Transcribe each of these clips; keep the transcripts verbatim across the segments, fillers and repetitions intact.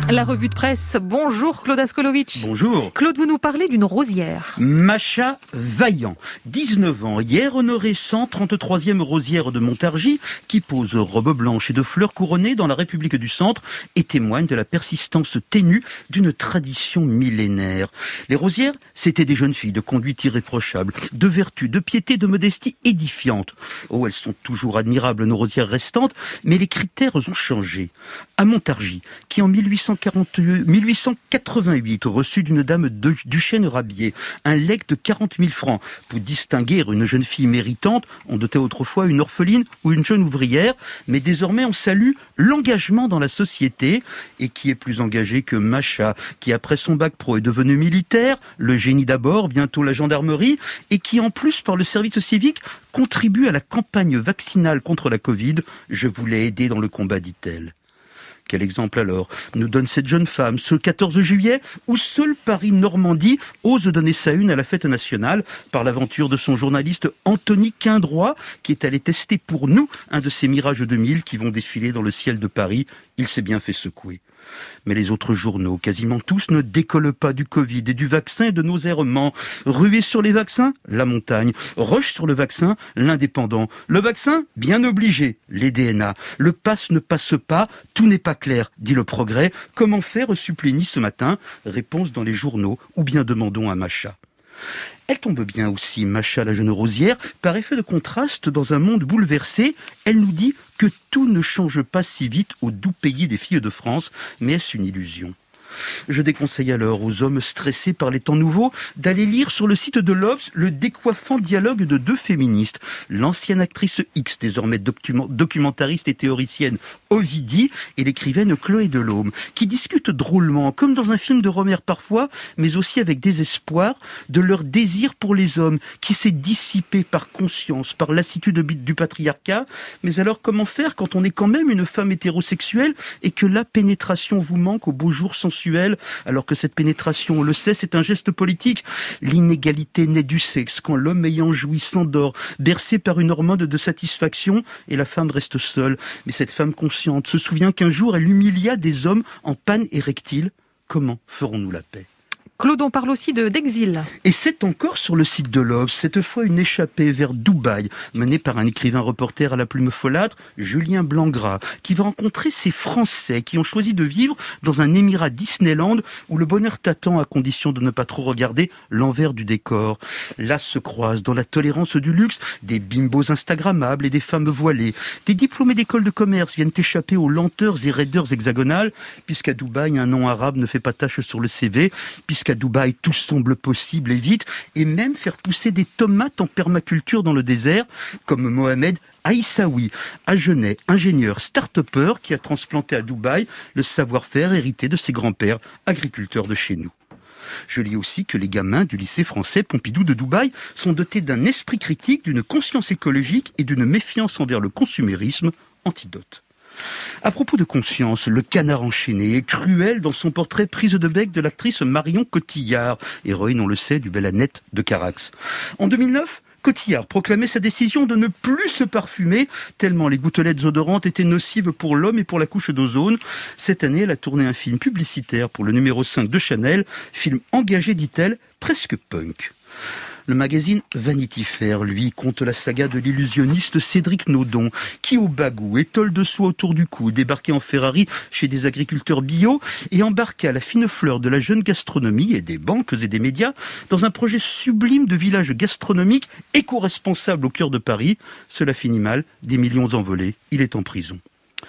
La revue de presse. Bonjour Claude Askolovitch. Bonjour. Claude, vous nous parlez d'une rosière. Macha Vaillant, dix-neuf ans, hier honorée cent trente-troisième rosière de Montargis, qui pose robe blanche et de fleurs couronnées dans la République du Centre et témoigne de la persistance ténue d'une tradition millénaire. Les rosières, c'était des jeunes filles de conduite irréprochable, de vertu, de piété, de modestie édifiante. Oh, elles sont toujours admirables, nos rosières restantes, mais les critères ont changé. À Montargis, qui en mille huit cent quatre-vingt-huit reçut d'une dame de Duchesne Rabier un legs de quarante mille francs pour distinguer une jeune fille méritante. On dotait autrefois une orpheline ou une jeune ouvrière, mais désormais on salue l'engagement dans la société. Et qui est plus engagé que Macha, qui après son bac pro est devenu militaire, le génie d'abord, bientôt la gendarmerie, et qui en plus par le service civique contribue à la campagne vaccinale contre la Covid. Je voulais aider dans le combat, dit-elle. Quel exemple alors nous donne cette jeune femme ce quatorze juillet où seul Paris-Normandie ose donner sa une à la fête nationale par l'aventure de son journaliste Anthony Quindroy qui est allé tester pour nous un de ces Mirage deux mille qui vont défiler dans le ciel de Paris. Il s'est bien fait secouer. Mais les autres journaux, quasiment tous, ne décollent pas du Covid et du vaccin et de nos errements. Ruée sur les vaccins, la montagne. Roche sur le vaccin, l'indépendant. Le vaccin, bien obligé, les D N A. Le pass ne passe pas, tout n'est pas clair, dit le Progrès. Comment faire, supplénie ce matin? Réponse dans les journaux, ou bien demandons à Macha. Elle tombe bien aussi, Macha la jeune rosière, par effet de contraste dans un monde bouleversé. Elle nous dit que tout ne change pas si vite au doux pays des filles de France, mais est-ce une illusion? Je déconseille alors aux hommes stressés par les temps nouveaux d'aller lire sur le site de l'Obs le décoiffant dialogue de deux féministes. L'ancienne actrice X, désormais documentariste et théoricienne Ovidie, et l'écrivaine Chloé Delhomme, qui discutent drôlement, comme dans un film de Rohmer parfois, mais aussi avec désespoir, de leur désir pour les hommes, qui s'est dissipé par conscience, par lassitude du patriarcat. Mais alors comment faire quand on est quand même une femme hétérosexuelle et que la pénétration vous manque au beau jour sensuel, alors que cette pénétration, on le sait, c'est un geste politique. L'inégalité naît du sexe, quand l'homme ayant joui s'endort, bercé par une hormone de satisfaction, et la femme reste seule. Mais cette femme consciente se souvient qu'un jour, elle humilia des hommes en panne érectile. Comment ferons-nous la paix ? Claude, on parle aussi de, d'exil. Et c'est encore sur le site de l'Obs, cette fois une échappée vers Dubaï, menée par un écrivain reporter à la plume folâtre, Julien Blangras, qui va rencontrer ces Français qui ont choisi de vivre dans un émirat Disneyland où le bonheur t'attend à condition de ne pas trop regarder l'envers du décor. Là se croisent dans la tolérance du luxe des bimbos instagrammables et des femmes voilées. Des diplômés d'école de commerce viennent échapper aux lenteurs et raideurs hexagonales, puisqu'à Dubaï, un nom arabe ne fait pas tache sur le C V, puisque qu'à Dubaï, tout semble possible et vite, et même faire pousser des tomates en permaculture dans le désert, comme Mohamed Aïssaoui, Agenais, ingénieur, start-upper, qui a transplanté à Dubaï le savoir-faire hérité de ses grands-pères, agriculteurs de chez nous. Je lis aussi que les gamins du lycée français Pompidou de Dubaï sont dotés d'un esprit critique, d'une conscience écologique et d'une méfiance envers le consumérisme. Antidote. À propos de conscience, le Canard enchaîné est cruel dans son portrait prise de bec de l'actrice Marion Cotillard, héroïne, on le sait, du Belle Annette de Carax. En deux mille neuf, Cotillard proclamait sa décision de ne plus se parfumer, tellement les gouttelettes odorantes étaient nocives pour l'homme et pour la couche d'ozone. Cette année, elle a tourné un film publicitaire pour le numéro cinq de Chanel, film engagé, dit-elle, presque punk. Le magazine Vanity Fair, lui, compte la saga de l'illusionniste Cédric Naudon, qui au bagou, étole de soie autour du cou, débarquait en Ferrari chez des agriculteurs bio et embarqua la fine fleur de la jeune gastronomie et des banques et des médias dans un projet sublime de village gastronomique éco-responsable au cœur de Paris. Cela finit mal, des millions envolés, il est en prison.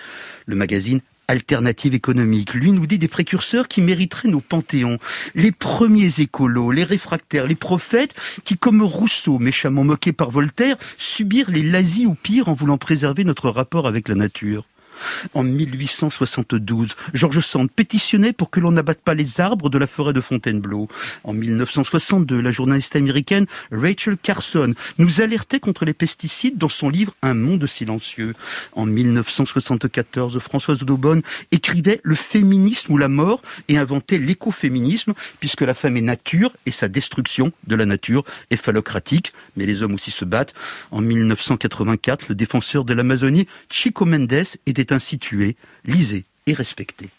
Le magazine Alternative économique, lui, nous dit des précurseurs qui mériteraient nos panthéons. Les premiers écolos, les réfractaires, les prophètes qui, comme Rousseau, méchamment moqué par Voltaire, subirent les lazis ou pire en voulant préserver notre rapport avec la nature. En mille huit cent soixante-douze, George Sand pétitionnait pour que l'on n'abatte pas les arbres de la forêt de Fontainebleau. En mille neuf cent soixante-deux, la journaliste américaine Rachel Carson nous alertait contre les pesticides dans son livre Un monde silencieux. En mille neuf cent soixante-quatorze, Françoise d'Aubonne écrivait Le féminisme ou la mort et inventait l'écoféminisme, puisque la femme est nature et sa destruction de la nature est phallocratique, mais les hommes aussi se battent. En mille neuf cent quatre-vingt-quatre, le défenseur de l'Amazonie, Chico Mendes, était ainsi tué, lisé et respecté.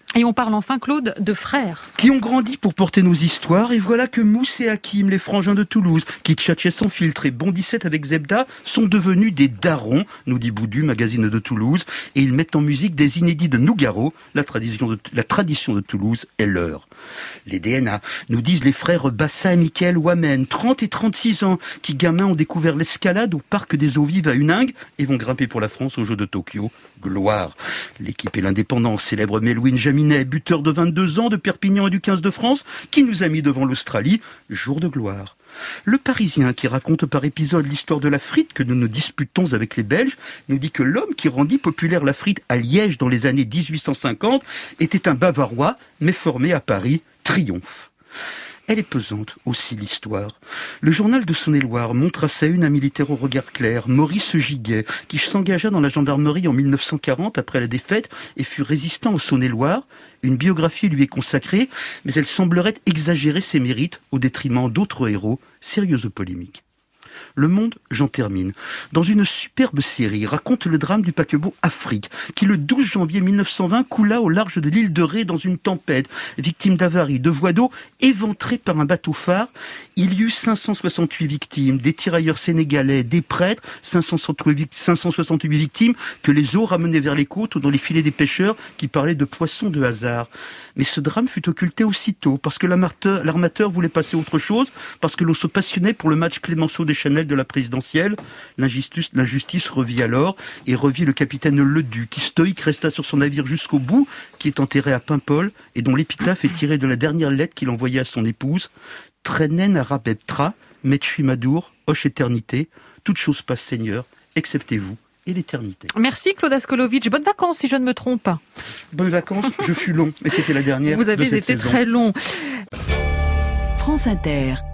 Et on parle enfin, Claude, de frères. Qui ont grandi pour porter nos histoires, et voilà que Mousse et Hakim, les frangins de Toulouse, qui tchatchaient sans filtre et bondissaient avec Zebda, sont devenus des darons, nous dit Boudu, magazine de Toulouse, et ils mettent en musique des inédits de Nougaro, la tradition de, la tradition de Toulouse est leur. Les D N A, nous disent les frères Bassa et Mickaël Wamen, trente et trente-six ans, qui gamins ont découvert l'escalade au parc des eaux vives à Huningue et vont grimper pour la France aux Jeux de Tokyo. Gloire. L'équipe et l'indépendance célèbre Melwin Jaminet, buteur de vingt-deux ans de Perpignan et du quinze de France, qui nous a mis devant l'Australie. Jour de gloire. Le Parisien, qui raconte par épisode l'histoire de la frite que nous nous disputons avec les Belges, nous dit que l'homme qui rendit populaire la frite à Liège dans les années dix-huit cent cinquante était un Bavarois, mais formé à Paris. Triomphe. Elle est pesante aussi, l'histoire. Le journal de Saône-et-Loire montre à sa une un militaire au regard clair, Maurice Giguet, qui s'engagea dans la gendarmerie en mille neuf cent quarante après la défaite et fut résistant au Saône-et-Loire. Une biographie lui est consacrée, mais elle semblerait exagérer ses mérites au détriment d'autres héros. Sérieuse polémique. Le Monde, j'en termine, dans une superbe série, raconte le drame du paquebot Afrique, qui le douze janvier mille neuf cent vingt coula au large de l'île de Ré dans une tempête, victime d'avaries, de voies d'eau, éventré par un bateau phare. Il y eut cinq cent soixante-huit victimes, des tirailleurs sénégalais, des prêtres, cinq cent soixante-huit victimes que les eaux ramenaient vers les côtes ou dans les filets des pêcheurs qui parlaient de poissons de hasard. Mais ce drame fut occulté aussitôt, parce que l'armateur, l'armateur voulait passer autre chose, parce que l'on se passionnait pour le match Clémenceau Deschanel de la présidentielle. L'injustice, l'injustice revit alors, et revit le capitaine Ledu, qui stoïque resta sur son navire jusqu'au bout, qui est enterré à Paimpol, et dont l'épitaphe est tirée de la dernière lettre qu'il envoyait à son épouse. Trenen arabebtra, metchui madour, hoche éternité, toute chose passe Seigneur, exceptez-vous et l'éternité. Merci Claude Askolovitch. Bonnes vacances si je ne me trompe pas. Bonnes vacances, je fus long, mais c'était la dernière. Vous avez de cette été saison. très long. France Inter.